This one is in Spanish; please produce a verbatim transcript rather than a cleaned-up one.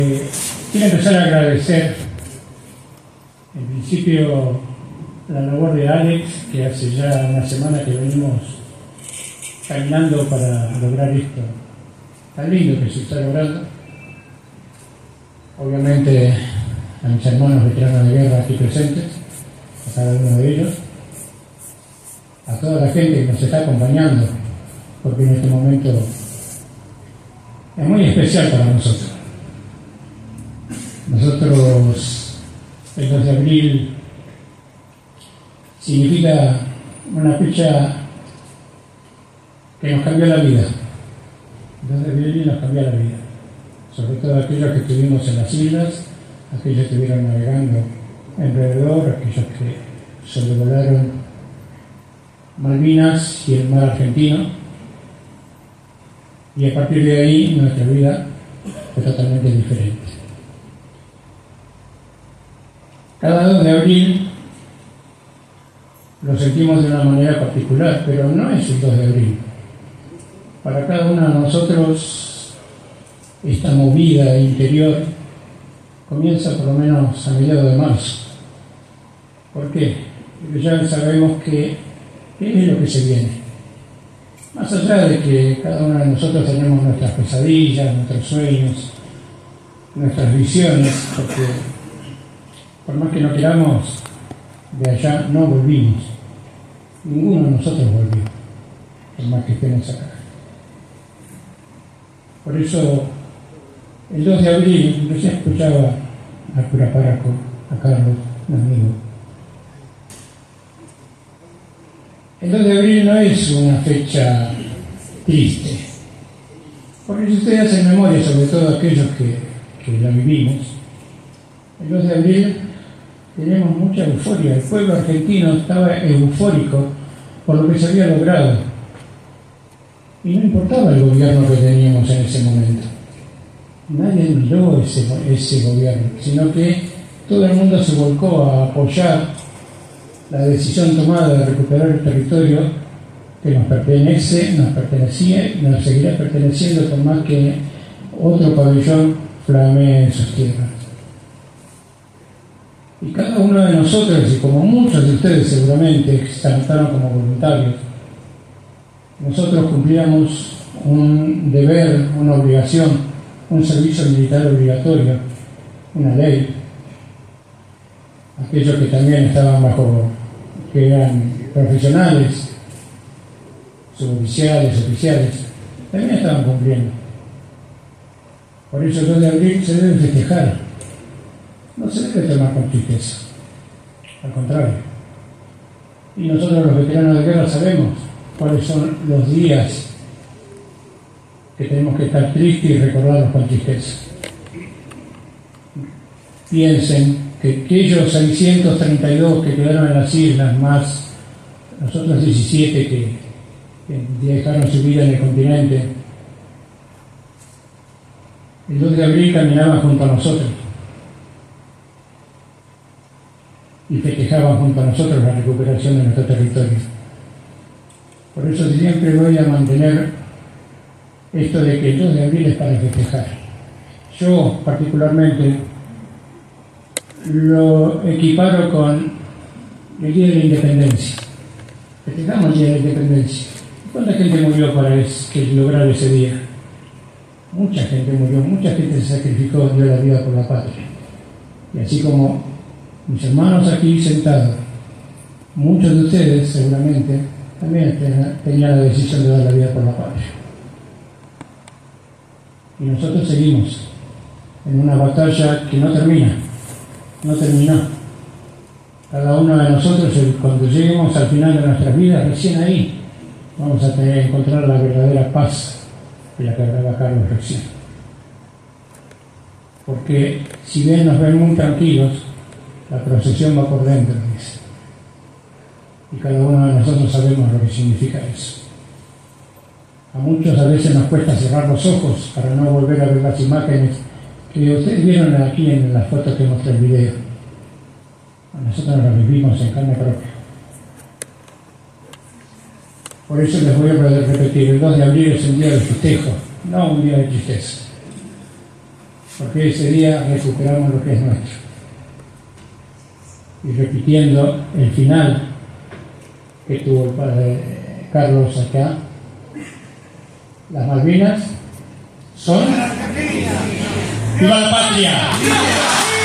Quiero empezar a agradecer, en principio, la labor de Alex, que hace ya una semana que venimos caminando para lograr esto tan lindo que se está logrando. Obviamente a mis hermanos veteranos de guerra aquí presentes, a cada uno de ellos, a toda la gente que nos está acompañando, porque en este momento es muy especial para nosotros. Nosotros, el dos de abril significa una fecha que nos cambió la vida. El dos de abril nos cambió la vida, sobre todo aquellos que estuvimos en las islas, aquellos que estuvieron navegando alrededor, aquellos que sobrevolaron Malvinas y el mar argentino, y a partir de ahí nuestra vida fue totalmente diferente. Cada dos de abril lo sentimos de una manera particular, pero no es el dos de abril. Para cada uno de nosotros, esta movida interior comienza por lo menos a mediados de marzo. ¿Por qué? Porque ya sabemos que qué es lo que se viene. Más allá de que cada uno de nosotros tenemos nuestras pesadillas, nuestros sueños, nuestras visiones, porque por más que no queramos, de allá no volvimos. Ninguno de nosotros volvió, por más que estemos acá. Por eso, el dos de abril, yo ya escuchaba a cura Paraco, a Carlos, un amigo. El dos de abril no es una fecha triste, porque si ustedes hacen memoria, sobre todo aquellos que, que la vivimos, el dos de abril tenemos mucha euforia. El pueblo argentino estaba eufórico por lo que se había logrado. Y no importaba el gobierno que teníamos en ese momento. Nadie miró ese, ese gobierno, sino que todo el mundo se volcó a apoyar la decisión tomada de recuperar el territorio que nos pertenece, nos pertenecía y nos seguirá perteneciendo por más que otro pabellón flamee en sus tierras. Y cada uno de nosotros, y como muchos de ustedes seguramente se anotaron como voluntarios, nosotros cumplíamos un deber, una obligación, un servicio militar obligatorio, una ley. Aquellos que también estaban bajo, que eran profesionales, suboficiales, oficiales, también estaban cumpliendo. Por eso el dos de abril se debe festejar. No se debe tomar con tristeza, al contrario. Y nosotros los veteranos de guerra sabemos cuáles son los días que tenemos que estar tristes y recordarlos con tristeza. Piensen que aquellos seiscientos treinta y dos que quedaron en las islas, más los otros diecisiete que, que dejaron su vida en el continente, el dos de abril caminaban junto a nosotros y festejaban junto a nosotros la recuperación de nuestro territorio. Por eso siempre voy a mantener esto de que el dos de abril es para festejar. Yo particularmente lo equiparo con el Día de la Independencia. Festejamos el Día de la Independencia. ¿Cuánta gente murió para que lograr ese día? Mucha gente murió, mucha gente se sacrificó, dio la vida por la patria. Y así como mis hermanos aquí sentados, muchos de ustedes seguramente también tenían la decisión de dar la vida por la patria. Y nosotros seguimos en una batalla que no termina, no terminó. Cada uno de nosotros, cuando lleguemos al final de nuestras vidas, recién ahí vamos a tener que encontrar la verdadera paz de la que hablaba Carlos recién. Porque si bien nos ven muy tranquilos, la procesión va por dentro, dice. Y cada uno de nosotros sabemos lo que significa eso. A muchos a veces nos cuesta cerrar los ojos para no volver a ver las imágenes que ustedes vieron aquí en las fotos que mostré el video. Nosotros las vivimos en carne propia. Por eso les voy a repetir, el dos de abril es un día de festejo, no un día de tristeza. porque ese día recuperamos lo que es nuestro. Y repitiendo el final que tuvo el padre Carlos acá, las Malvinas son... ¡Viva la patria!